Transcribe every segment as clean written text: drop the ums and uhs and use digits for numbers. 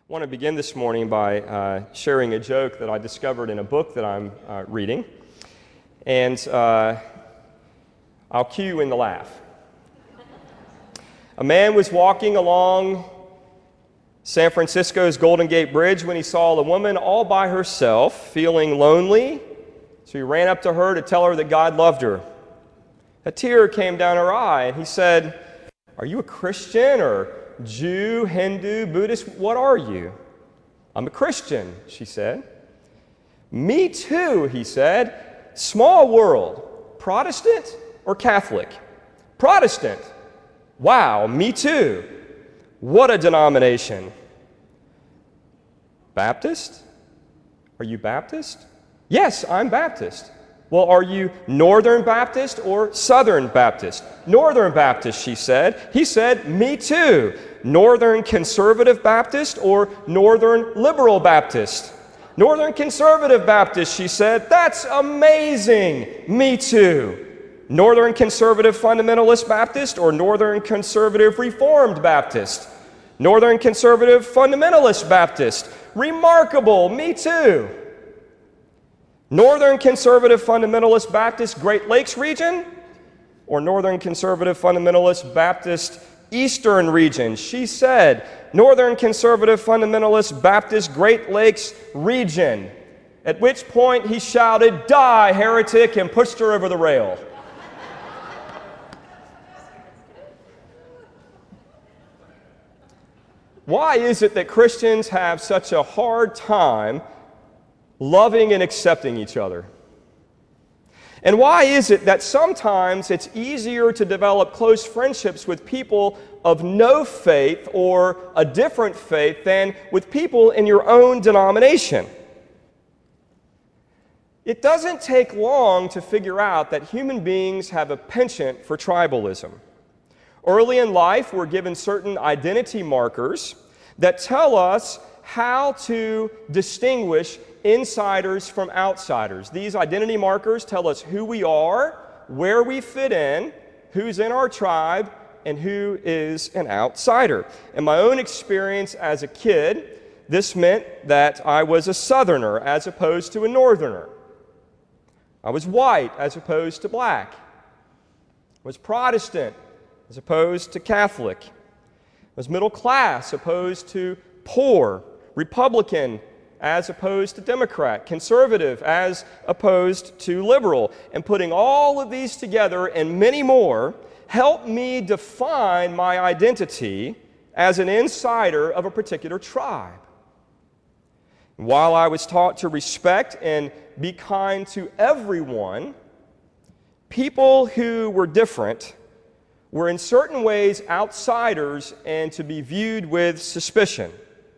I want to begin this morning by sharing a joke that I discovered in a book that I'm reading, and I'll cue you in the laugh. A man was walking along San Francisco's Golden Gate Bridge when he saw a woman all by herself, feeling lonely, so he ran up to her to tell her that God loved her. A tear came down her eye, and he said, "Are you a Christian or Jew, Hindu, Buddhist? What are you?" "I'm a Christian," she said. "Me too," he said. "Small world. Protestant or Catholic?" "Protestant." "Wow, me too. What a denomination." "Baptist? Are you Baptist?" "Yes, I'm Baptist." "Well, are you Northern Baptist or Southern Baptist?" "Northern Baptist," she said. He said, "Me too. Northern Conservative Baptist or Northern Liberal Baptist?" "Northern Conservative Baptist," she said. "That's amazing. Me too. Northern Conservative Fundamentalist Baptist or Northern Conservative Reformed Baptist?" "Northern Conservative Fundamentalist Baptist." "Remarkable. Me too. Northern Conservative Fundamentalist Baptist Great Lakes region or Northern Conservative Fundamentalist Baptist Eastern region?" She said, "Northern Conservative Fundamentalist Baptist Great Lakes region." At which point he shouted, "Die, heretic," and pushed her over the rail. Why is it that Christians have such a hard time loving and accepting each other? And why is it that sometimes it's easier to develop close friendships with people of no faith or a different faith than with people in your own denomination? It doesn't take long to figure out that human beings have a penchant for tribalism. Early in life, we're given certain identity markers that tell us how to distinguish insiders from outsiders. These identity markers tell us who we are, where we fit in, who's in our tribe, and who is an outsider. In my own experience as a kid, this meant that I was a Southerner as opposed to a Northerner. I was white as opposed to black. I was Protestant as opposed to Catholic. I was middle class opposed to poor, Republican as opposed to Democrat, conservative as opposed to liberal. And putting all of these together and many more helped me define my identity as an insider of a particular tribe. While I was taught to respect and be kind to everyone, people who were different were in certain ways outsiders and to be viewed with suspicion.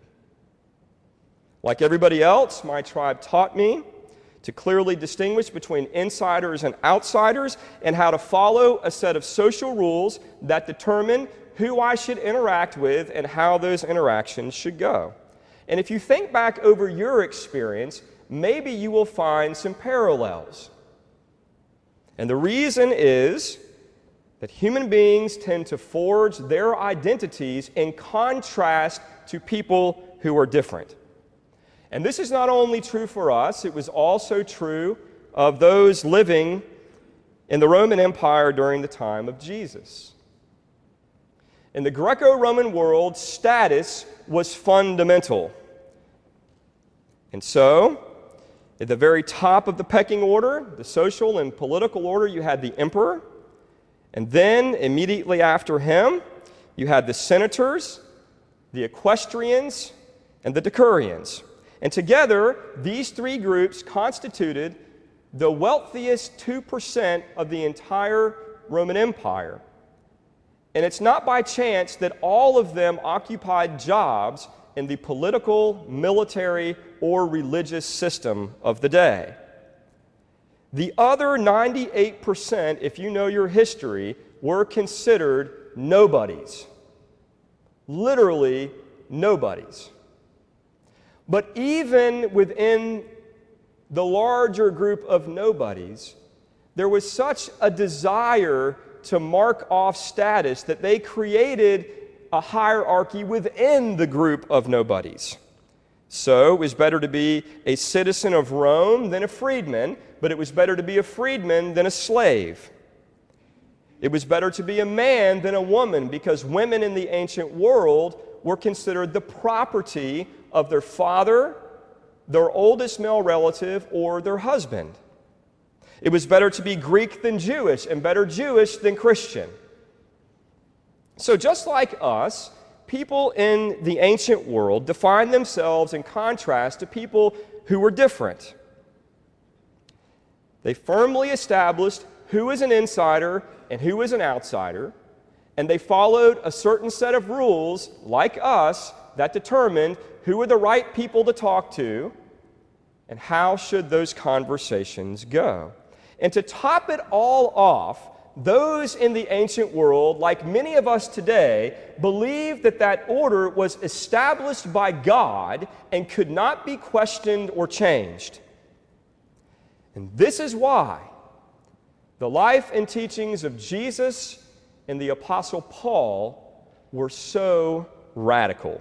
Like everybody else, my tribe taught me to clearly distinguish between insiders and outsiders and how to follow a set of social rules that determine who I should interact with and how those interactions should go. And if you think back over your experience, maybe you will find some parallels. And the reason is that human beings tend to forge their identities in contrast to people who are different. And this is not only true for us, it was also true of those living in the Roman Empire during the time of Jesus. In the Greco-Roman world, status was fundamental. And so, at the very top of the pecking order, the social and political order, you had the emperor. And then, immediately after him, you had the senators, the equestrians, and the decurions. And together, these three groups constituted the wealthiest 2% of the entire Roman Empire. And it's not by chance that all of them occupied jobs in the political, military, or religious system of the day. The other 98%, if you know your history, were considered nobodies. Literally nobodies. But even within the larger group of nobodies, there was such a desire to mark off status that they created a hierarchy within the group of nobodies. So it was better to be a citizen of Rome than a freedman, but it was better to be a freedman than a slave. It was better to be a man than a woman, because women in the ancient world were considered the property of their father, their oldest male relative, or their husband. It was better to be Greek than Jewish, and better Jewish than Christian. So just like us, people in the ancient world defined themselves in contrast to people who were different. They firmly established who is an insider and who is an outsider, and they followed a certain set of rules, like us, that determined who were the right people to talk to and how should those conversations go. And to top it all off, those in the ancient world, like many of us today, believed that that order was established by God and could not be questioned or changed. And this is why the life and teachings of Jesus and the Apostle Paul were so radical.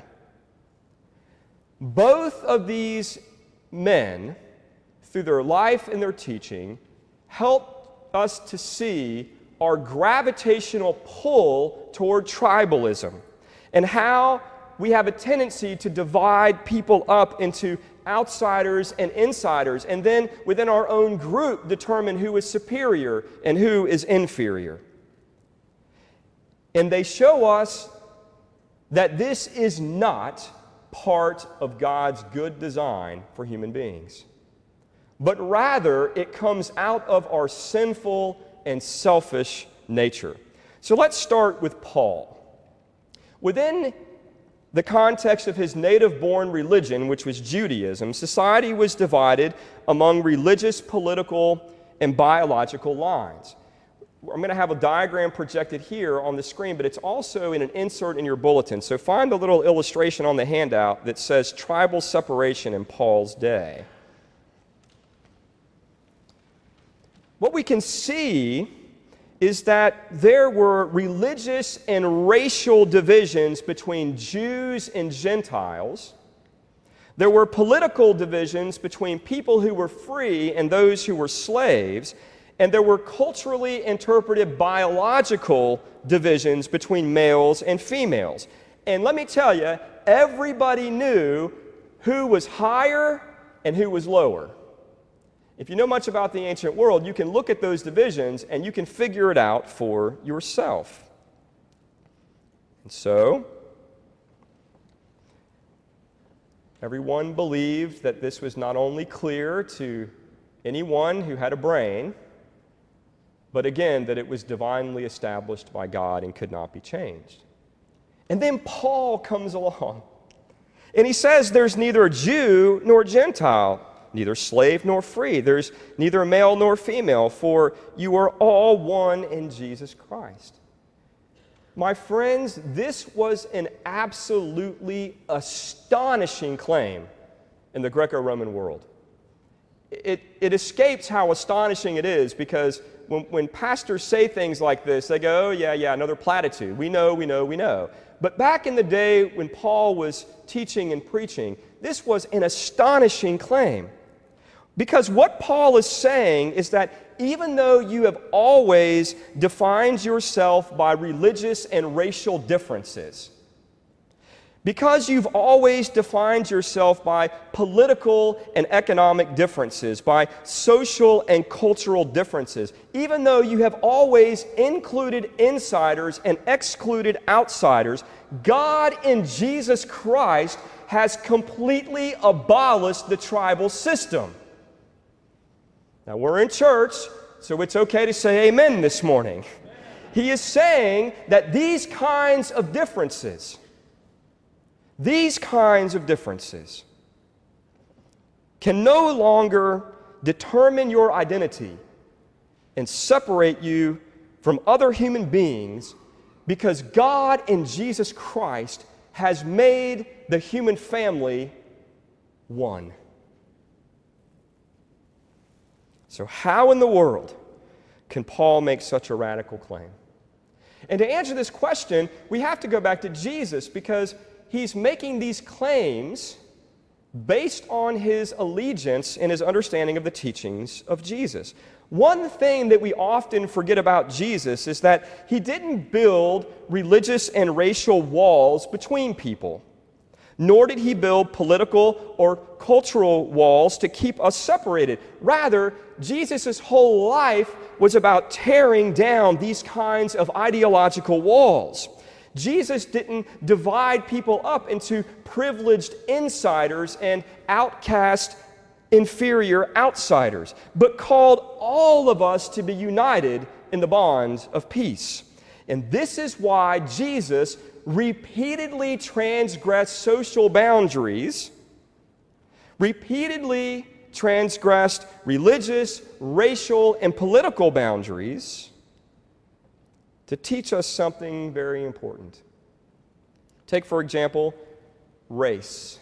Both of these men, through their life and their teaching, helped us to see our gravitational pull toward tribalism and how we have a tendency to divide people up into outsiders and insiders, and then within our own group determine who is superior and who is inferior. And they show us that this is not part of God's good design for human beings, but rather it comes out of our sinful and selfish nature. So let's start with Paul. Within the context of his native-born religion, which was Judaism, society was divided among religious, political, and biological lines. I'm going to have a diagram projected here on the screen, but it's also in an insert in your bulletin. So find the little illustration on the handout that says tribal separation in Paul's day. What we can see is that there were religious and racial divisions between Jews and Gentiles. There were political divisions between people who were free and those who were slaves. And there were culturally interpreted biological divisions between males and females. And let me tell you, everybody knew who was higher and who was lower. If you know much about the ancient world, you can look at those divisions and you can figure it out for yourself. And so, everyone believed that this was not only clear to anyone who had a brain, but again, that it was divinely established by God and could not be changed. And then Paul comes along, and he says there's neither a Jew nor Gentile, neither slave nor free. There's neither male nor female, for you are all one in Jesus Christ. My friends, this was an absolutely astonishing claim in the Greco-Roman world. It escapes how astonishing it is, because when pastors say things like this, they go, oh, yeah, another platitude. We know. But back in the day when Paul was teaching and preaching, this was an astonishing claim. Because what Paul is saying is that even though you have always defined yourself by religious and racial differences, because you've always defined yourself by political and economic differences, by social and cultural differences, even though you have always included insiders and excluded outsiders, God in Jesus Christ has completely abolished the tribal system. Now, we're in church, so it's okay to say amen this morning. He is saying that these kinds of differences can no longer determine your identity and separate you from other human beings, because God in Jesus Christ has made the human family one. So how in the world can Paul make such a radical claim? And to answer this question, we have to go back to Jesus because he's making these claims based on his allegiance and his understanding of the teachings of Jesus. One thing that we often forget about Jesus is that he didn't build religious and racial walls between people, nor did he build political or cultural walls to keep us separated. Rather, Jesus' whole life was about tearing down these kinds of ideological walls. Jesus didn't divide people up into privileged insiders and outcast inferior outsiders, but called all of us to be united in the bonds of peace. And this is why Jesus repeatedly transgressed social boundaries, repeatedly transgressed religious, racial, and political boundaries to teach us something very important. Take, for example, race.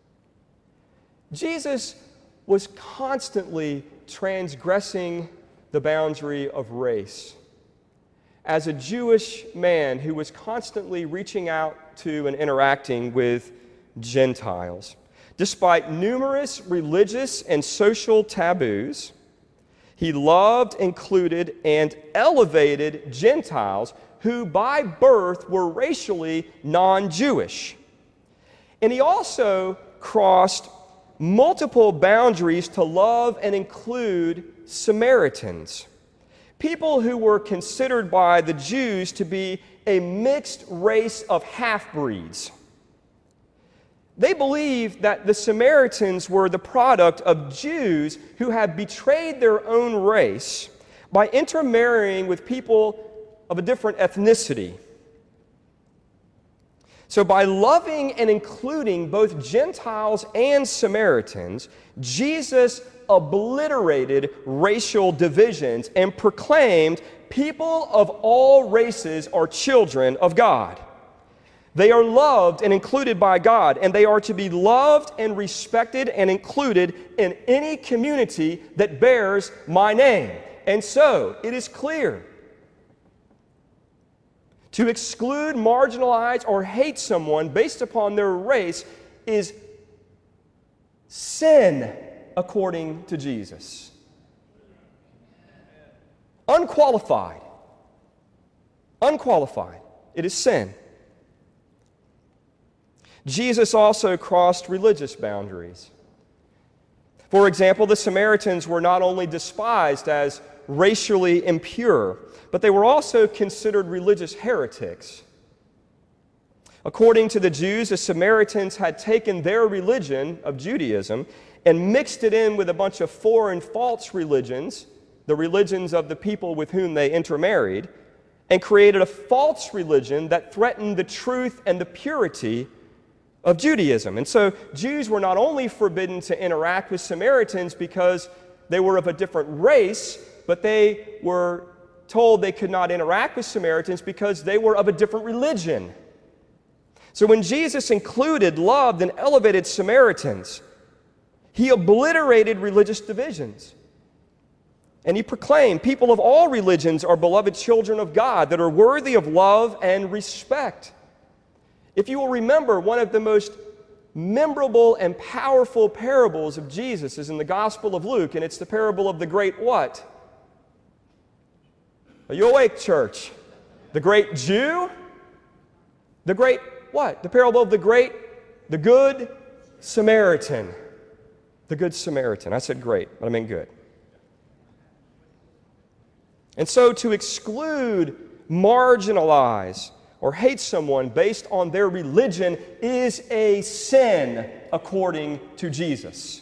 Jesus was constantly transgressing the boundary of race. As a Jewish man who was constantly reaching out to and interacting with Gentiles, despite numerous religious and social taboos, he loved, included, and elevated Gentiles who by birth were racially non-Jewish. And he also crossed multiple boundaries to love and include Samaritans, people who were considered by the Jews to be a mixed race of half-breeds. They believed that the Samaritans were the product of Jews who had betrayed their own race by intermarrying with people of a different ethnicity. So by loving and including both Gentiles and Samaritans, Jesus obliterated racial divisions and proclaimed people of all races are children of God. They are loved and included by God, and they are to be loved and respected and included in any community that bears my name. And so, it is clear. To exclude, marginalize, or hate someone based upon their race is sin, according to Jesus. Unqualified. Unqualified. It is sin. Jesus also crossed religious boundaries. For example, the Samaritans were not only despised as racially impure, but they were also considered religious heretics. According to the Jews, the Samaritans had taken their religion of Judaism and mixed it in with a bunch of foreign false religions, the religions of the people with whom they intermarried, and created a false religion that threatened the truth and the purity of Judaism. And so Jews were not only forbidden to interact with Samaritans because they were of a different race, but they were told they could not interact with Samaritans because they were of a different religion. So when Jesus included, loved, and elevated Samaritans, he obliterated religious divisions. And he proclaimed, people of all religions are beloved children of God that are worthy of love and respect. If you will remember, one of the most memorable and powerful parables of Jesus is in the Gospel of Luke, and it's the parable of the great what? Are you awake, church? The great Jew? The great what? The parable of the good Samaritan. The good Samaritan. I said great, but I meant good. And so to exclude, marginalize, or hate someone based on their religion is a sin according to Jesus.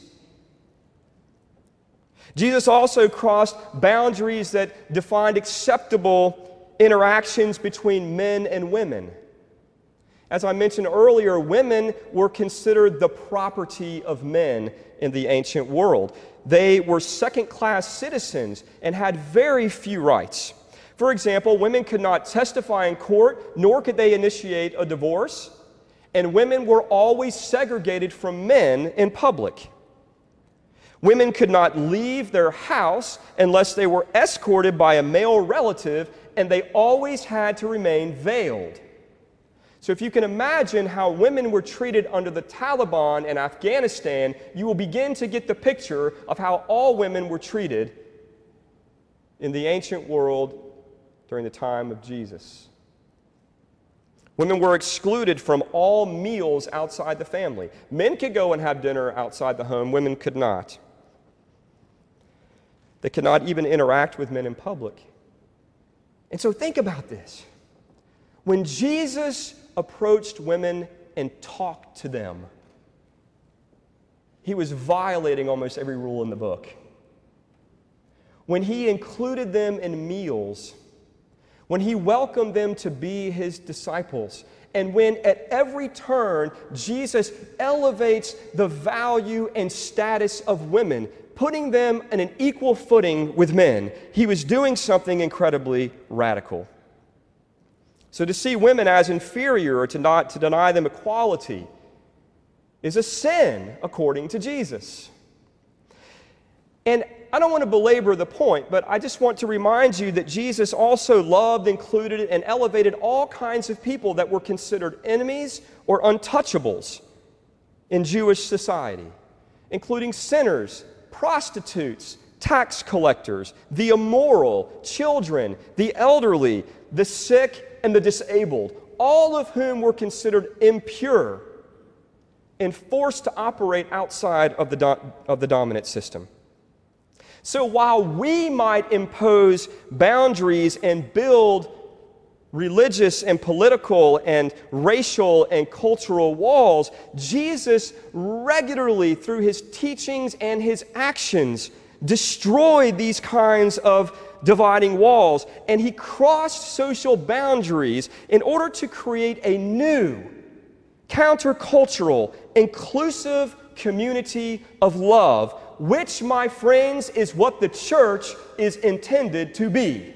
Jesus also crossed boundaries that defined acceptable interactions between men and women. As I mentioned earlier, women were considered the property of men in the ancient world. They were second-class citizens and had very few rights. For example, women could not testify in court, nor could they initiate a divorce, and women were always segregated from men in public. Women could not leave their house unless they were escorted by a male relative, and they always had to remain veiled. So if you can imagine how women were treated under the Taliban in Afghanistan, you will begin to get the picture of how all women were treated in the ancient world during the time of Jesus. Women were excluded from all meals outside the family. Men could go and have dinner outside the home, women could not. They could not even interact with men in public. And so think about this. When Jesus approached women and talked to them, he was violating almost every rule in the book. When he included them in meals, when he welcomed them to be his disciples, and when at every turn Jesus elevates the value and status of women, putting them on an equal footing with men, he was doing something incredibly radical. So to see women as inferior or to deny them equality is a sin according to Jesus. And I don't want to belabor the point, but I just want to remind you that Jesus also loved, included, and elevated all kinds of people that were considered enemies or untouchables in Jewish society, including sinners, prostitutes, tax collectors, the immoral, children, the elderly, the sick, and the disabled, all of whom were considered impure and forced to operate outside of the dominant system. So while we might impose boundaries and build religious and political and racial and cultural walls, Jesus regularly, through his teachings and his actions, destroyed these kinds of dividing walls, and he crossed social boundaries in order to create a new, countercultural, inclusive community of love, which, my friends, is what the church is intended to be.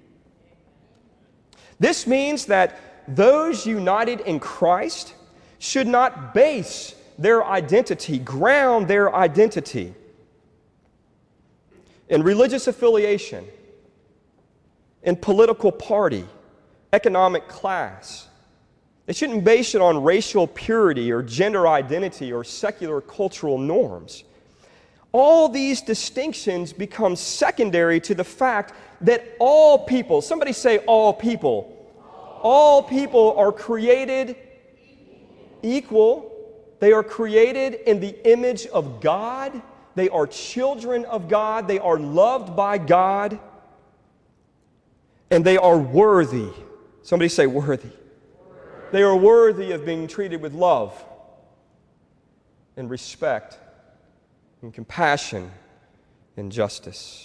This means that those united in Christ should not base their identity, ground their identity in religious affiliation, in political party, economic class. They shouldn't base it on racial purity or gender identity or secular cultural norms. All these distinctions become secondary to the fact that all people, somebody say all people are created equal. They are created in the image of God. They are children of God. They are loved by God. And they are worthy. Somebody say worthy. They are worthy of being treated with love and respect and compassion and justice.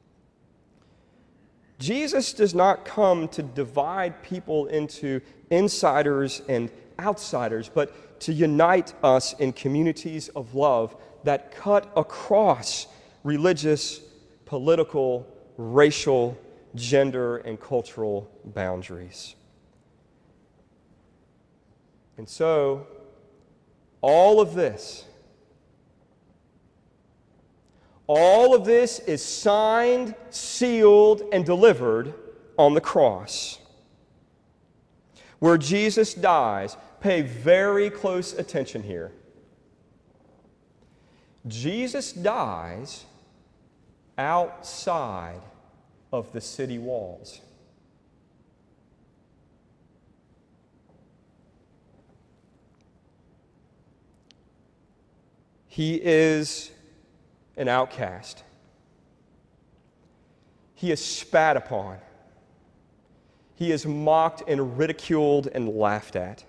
Jesus does not come to divide people into insiders and outsiders, but to unite us in communities of love that cut across religious, political, racial, gender, and cultural boundaries. And so, all of this is signed, sealed, and delivered on the cross, where Jesus dies. Pay very close attention here. Jesus dies outside of the city walls. He is an outcast. He is spat upon. He is mocked and ridiculed and laughed at.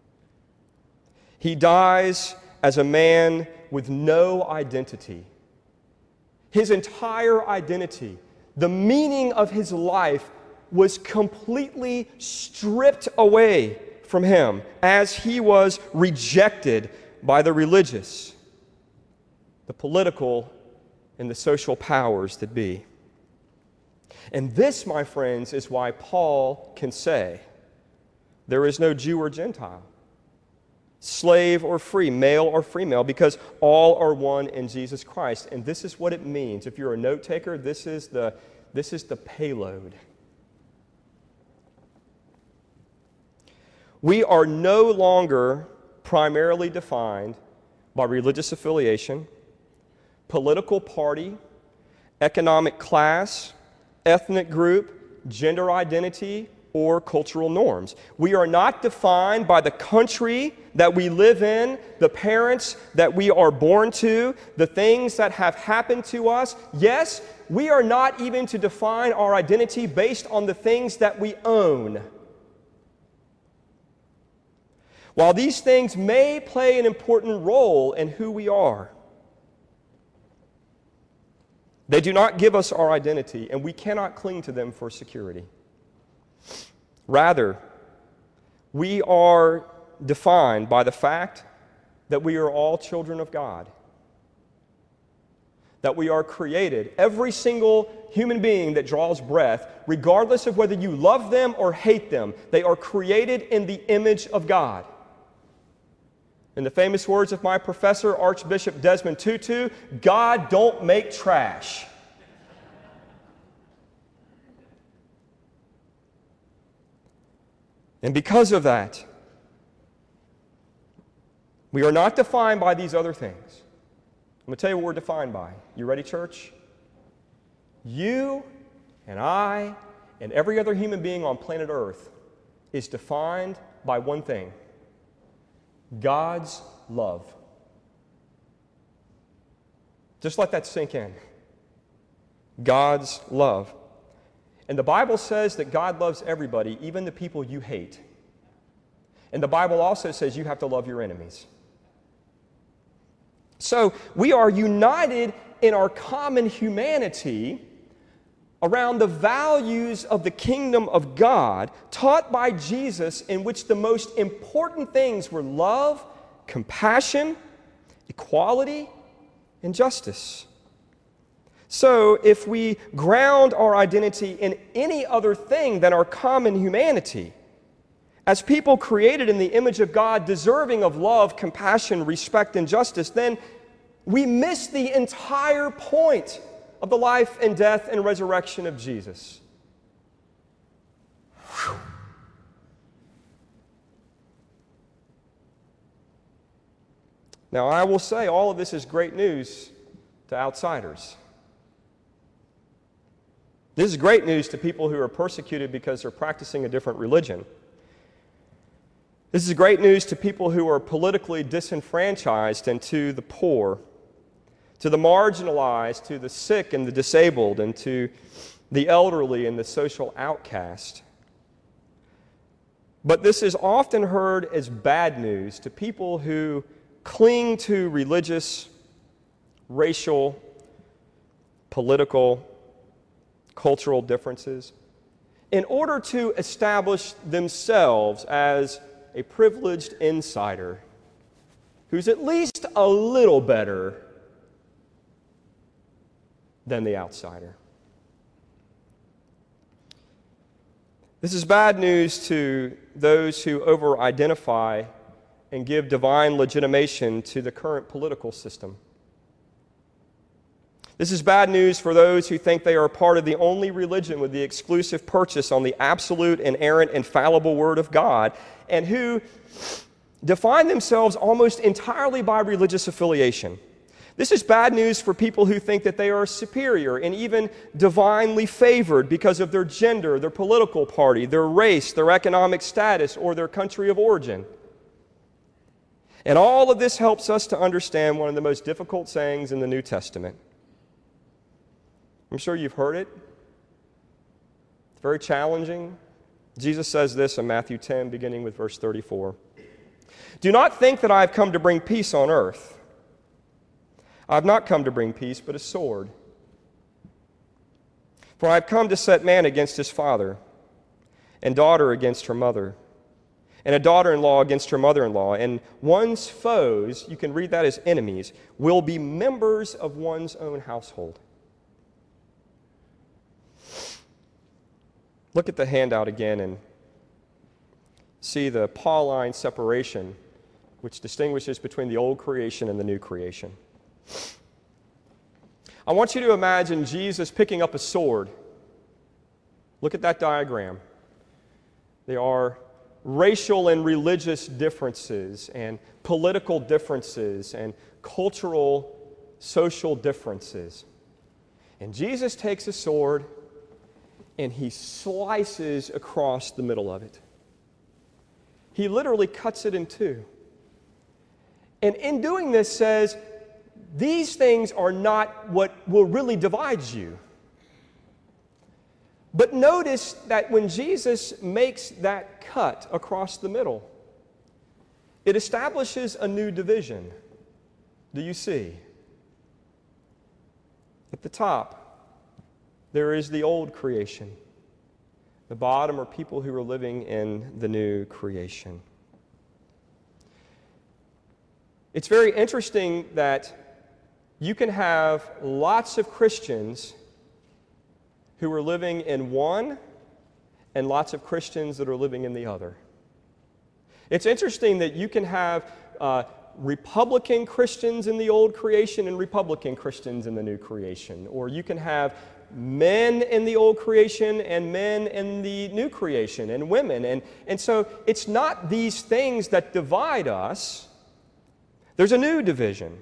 He dies as a man with no identity. His entire identity, the meaning of his life, was completely stripped away from him as he was rejected by the religious, the political, and the social powers that be. And this, my friends, is why Paul can say, there is no Jew or Gentile. slave or free, male or female, because all are one in Jesus Christ. And this is what it means. If you're a note taker, this is the payload. We are no longer primarily defined by religious affiliation, political party, economic class, ethnic group, gender identity, or cultural norms. We are not defined by the country that we live in, the parents that we are born to, the things that have happened to us. Yes, we are not even to define our identity based on the things that we own. While these things may play an important role in who we are, they do not give us our identity, and we cannot cling to them for security. Rather, we are defined by the fact that we are all children of God, that we are created, every single human being that draws breath, regardless of whether you love them or hate them, they are created in the image of God. In the famous words of my professor, Archbishop Desmond Tutu, God don't make trash. And because of that, we are not defined by these other things. I'm going to tell you what we're defined by. You ready, church? You and I and every other human being on planet Earth is defined by one thing: God's love. Just let that sink in. God's love. And the Bible says that God loves everybody, even the people you hate. And the Bible also says you have to love your enemies. So we are united in our common humanity around the values of the kingdom of God taught by Jesus, in which the most important things were love, compassion, equality, and justice. So if we ground our identity in any other thing than our common humanity, as people created in the image of God, deserving of love, compassion, respect, and justice, then we miss the entire point of the life and death and resurrection of Jesus. Whew. Now, I will say all of this is great news to outsiders. This is great news to people who are persecuted because they're practicing a different religion. This is great news to people who are politically disenfranchised and to the poor, to the marginalized, to the sick and the disabled, and to the elderly and the social outcast. But this is often heard as bad news to people who cling to religious, racial, political, cultural differences in order to establish themselves as a privileged insider who's at least a little better than the outsider. This is bad news to those who over-identify and give divine legitimation to the current political system. This is bad news for those who think they are part of the only religion with the exclusive purchase on the absolute, inerrant, infallible Word of God, and who define themselves almost entirely by religious affiliation. This is bad news for people who think that they are superior and even divinely favored because of their gender, their political party, their race, their economic status, or their country of origin. And all of this helps us to understand one of the most difficult sayings in the New Testament. I'm sure you've heard it. It's very challenging. Jesus says this in Matthew 10, beginning with verse 34. Do not think that I have come to bring peace on earth. I have not come to bring peace, but a sword. For I have come to set man against his father, and daughter against her mother, and a daughter-in-law against her mother-in-law, and one's foes, you can read that as enemies, will be members of one's own household. Look at the handout again and see the Pauline separation which distinguishes between the old creation and the new creation. I want you to imagine Jesus picking up a sword. Look at that diagram. There are racial and religious differences, and political differences, and cultural, social differences. And Jesus takes a sword and he slices across the middle of it. He literally cuts it in two. And in doing this says, these things are not what will really divide you. But notice that when Jesus makes that cut across the middle, it establishes a new division. Do you see? At the top, there is the old creation. The bottom are people who are living in the new creation. It's very interesting that you can have lots of Christians who are living in one and lots of Christians that are living in the other. It's interesting that you can have Republican Christians in the old creation and Republican Christians in the new creation. Or you can have men in the old creation and men in the new creation, and women. And so it's not these things that divide us. There's a new division.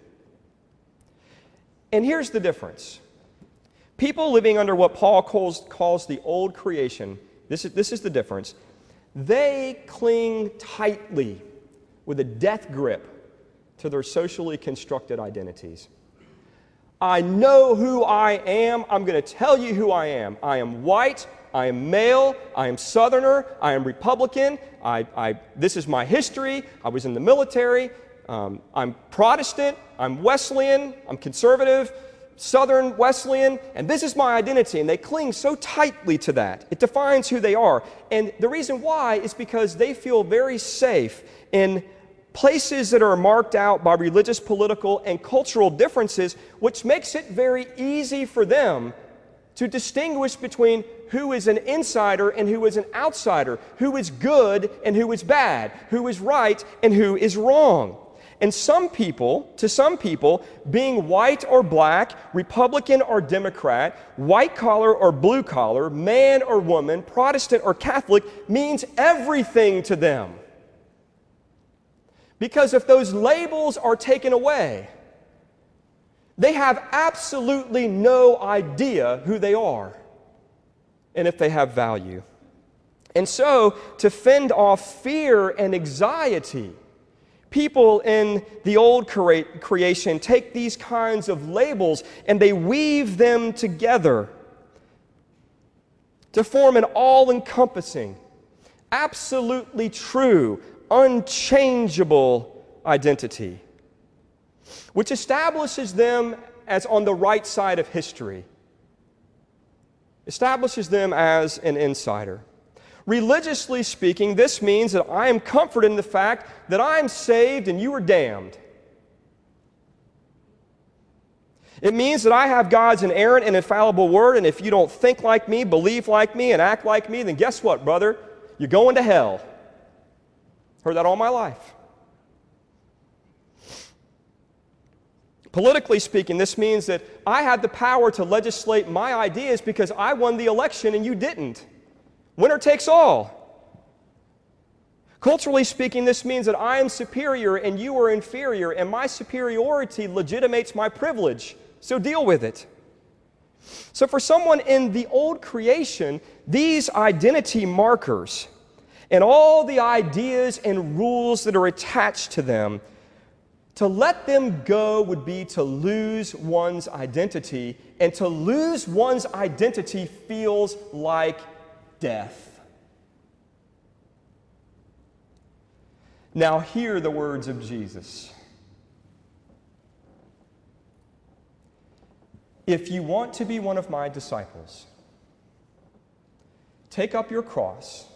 And here's the difference. People living under what Paul calls the old creation, this is the difference. They cling tightly with a death grip to their socially constructed identities. I know who I am. I'm going to tell you who I am. I am white. I am male. I am Southerner. I am Republican. This is my history. I was in the military. I'm Protestant. I'm Wesleyan. I'm conservative, Southern Wesleyan, and this is my identity. And they cling so tightly to that. It defines who they are. And the reason why is because they feel very safe in places that are marked out by religious, political, and cultural differences, which makes it very easy for them to distinguish between who is an insider and who is an outsider, who is good and who is bad, who is right and who is wrong. And to some people, being white or black, Republican or Democrat, white collar or blue collar, man or woman, Protestant or Catholic, means everything to them. Because if those labels are taken away, they have absolutely no idea who they are and if they have value. And so, to fend off fear and anxiety, people in the old creation take these kinds of labels and they weave them together to form an all-encompassing, absolutely true, unchangeable identity, which establishes them as on the right side of history, establishes them as an insider. Religiously speaking, this means that I am comforted in the fact that I am saved and you are damned. It means that I have God's inerrant and infallible word, and if you don't think like me, believe like me, and act like me, then guess what, brother? You're going to hell. Heard that all my life. Politically speaking, this means that I have the power to legislate my ideas because I won the election and you didn't. Winner takes all. Culturally speaking, this means that I am superior and you are inferior, and my superiority legitimates my privilege, so deal with it. So for someone in the old creation, these identity markers and all the ideas and rules that are attached to them, to let them go would be to lose one's identity, and to lose one's identity feels like death. Now hear the words of Jesus. If you want to be one of my disciples, take up your cross,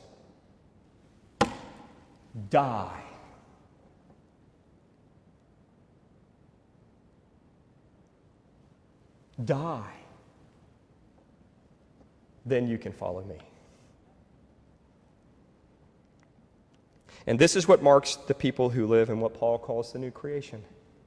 die. Die. Then you can follow me. And this is what marks the people who live in what Paul calls the new creation.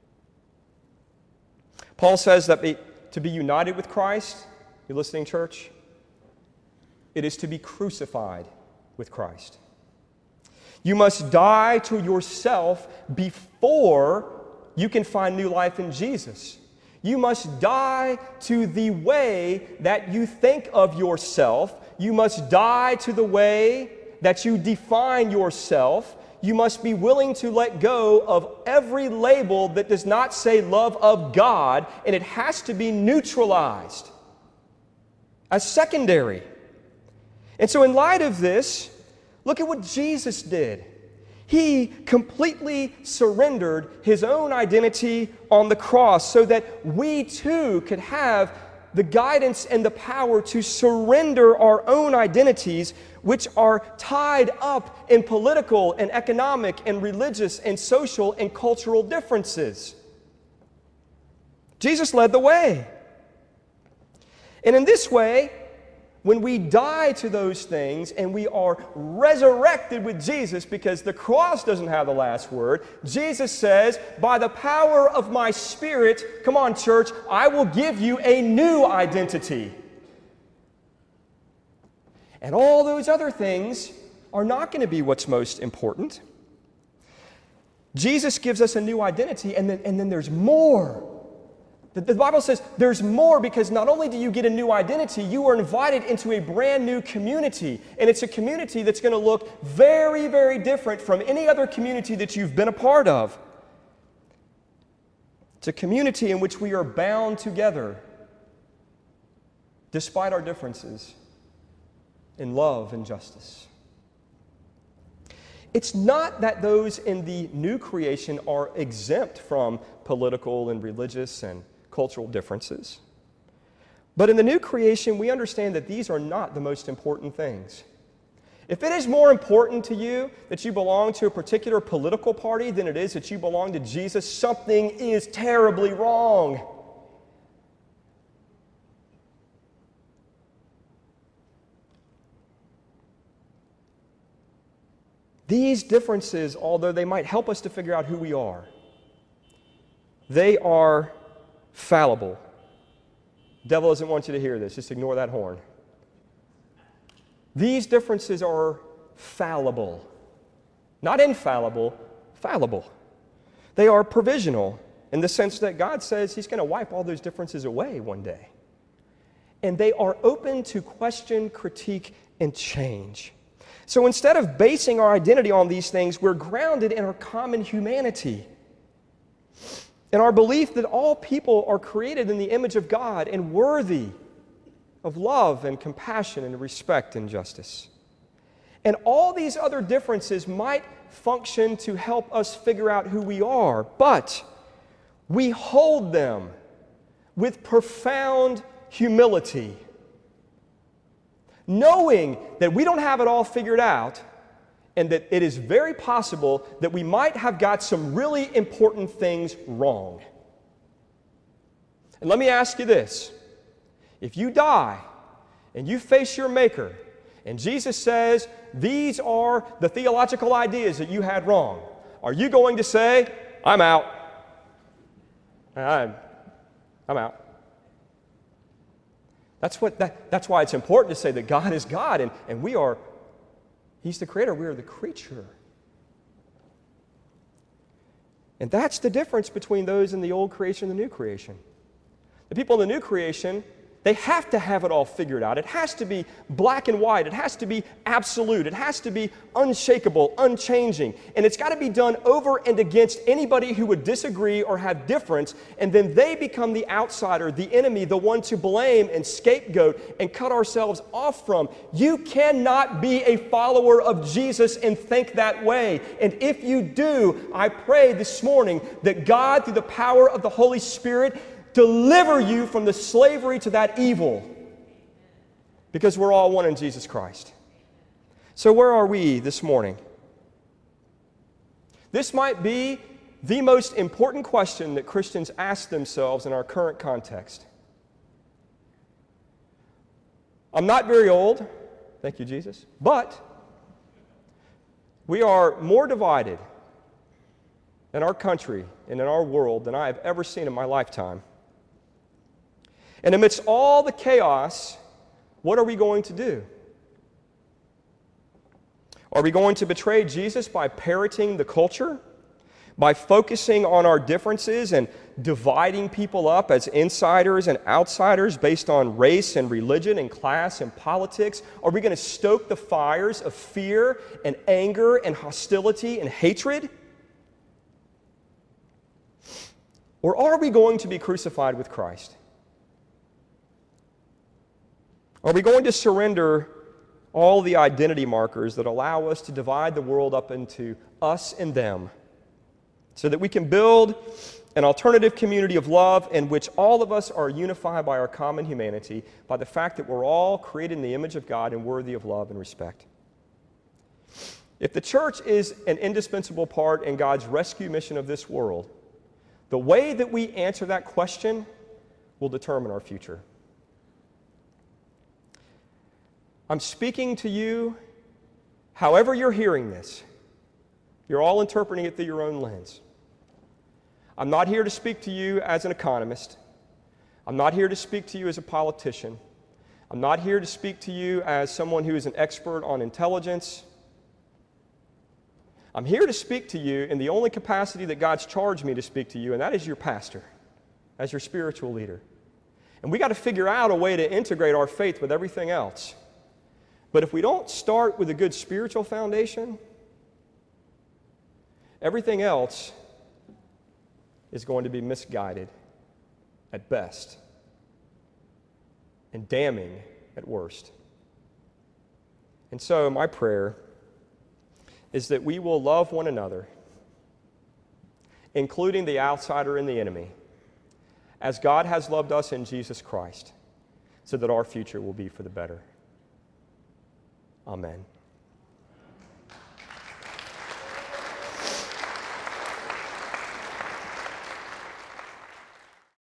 Paul says that to be united with Christ, you listening, church? It is to be crucified with Christ. You must die to yourself before you can find new life in Jesus. You must die to the way that you think of yourself. You must die to the way that you define yourself. You must be willing to let go of every label that does not say love of God, and it has to be neutralized as secondary. And so in light of this, look at what Jesus did. He completely surrendered his own identity on the cross so that we too could have the guidance and the power to surrender our own identities, which are tied up in political and economic and religious and social and cultural differences. Jesus led the way. And in this way, when we die to those things and we are resurrected with Jesus, because the cross doesn't have the last word, Jesus says, by the power of my Spirit, come on, church, I will give you a new identity. And all those other things are not going to be what's most important. Jesus gives us a new identity, and then there's more. The Bible says there's more, because not only do you get a new identity, you are invited into a brand new community. And it's a community that's going to look very, very different from any other community that you've been a part of. It's a community in which we are bound together, despite our differences, in love and justice. It's not that those in the new creation are exempt from political and religious and cultural differences. But in the new creation, we understand that these are not the most important things. If it is more important to you that you belong to a particular political party than it is that you belong to Jesus, something is terribly wrong. These differences, although they might help us to figure out who we are, they are fallible. The devil doesn't want you to hear this. Just ignore that horn. These differences are fallible. Not infallible, fallible. They are provisional in the sense that God says He's going to wipe all those differences away one day. And they are open to question, critique, and change. So instead of basing our identity on these things, we're grounded in our common humanity, in our belief that all people are created in the image of God and worthy of love and compassion and respect and justice. And all these other differences might function to help us figure out who we are, but we hold them with profound humility, knowing that we don't have it all figured out, and that it is very possible that we might have got some really important things wrong. And let me ask you this. If you die and you face your Maker, and Jesus says, these are the theological ideas that you had wrong, are you going to say, I'm out? I'm out. That's why it's important to say that God is God, and we are, He's the creator, we are the creature. And that's the difference between those in the old creation and the new creation. The people in the new creation, they have to have it all figured out. It has to be black and white. It has to be absolute. It has to be unshakable, unchanging. And it's got to be done over and against anybody who would disagree or have difference. And then they become the outsider, the enemy, the one to blame and scapegoat and cut ourselves off from. You cannot be a follower of Jesus and think that way. And if you do, I pray this morning that God, through the power of the Holy Spirit, deliver you from the slavery to that evil, because we're all one in Jesus Christ. So where are we this morning? This might be the most important question that Christians ask themselves in our current context. I'm not very old, thank you, Jesus, but We are more divided in our country and in our world than I have ever seen in my lifetime. And amidst all the chaos, what are we going to do? Are we going to betray Jesus by parroting the culture? By focusing on our differences and dividing people up as insiders and outsiders based on race and religion and class and politics? Are we going to stoke the fires of fear and anger and hostility and hatred? Or are we going to be crucified with Christ? Are we going to surrender all the identity markers that allow us to divide the world up into us and them, so that we can build an alternative community of love in which all of us are unified by our common humanity, by the fact that we're all created in the image of God and worthy of love and respect? If the church is an indispensable part in God's rescue mission of this world, the way that we answer that question will determine our future. I'm speaking to you, however you're hearing this. You're all interpreting it through your own lens. I'm not here to speak to you as an economist. I'm not here to speak to you as a politician. I'm not here to speak to you as someone who is an expert on intelligence. I'm here to speak to you in the only capacity that God's charged me to speak to you, and that is your pastor, as your spiritual leader. And we got to figure out a way to integrate our faith with everything else. But if we don't start with a good spiritual foundation, everything else is going to be misguided at best and damning at worst. And so my prayer is that we will love one another, including the outsider and the enemy, as God has loved us in Jesus Christ, so that our future will be for the better. Amen.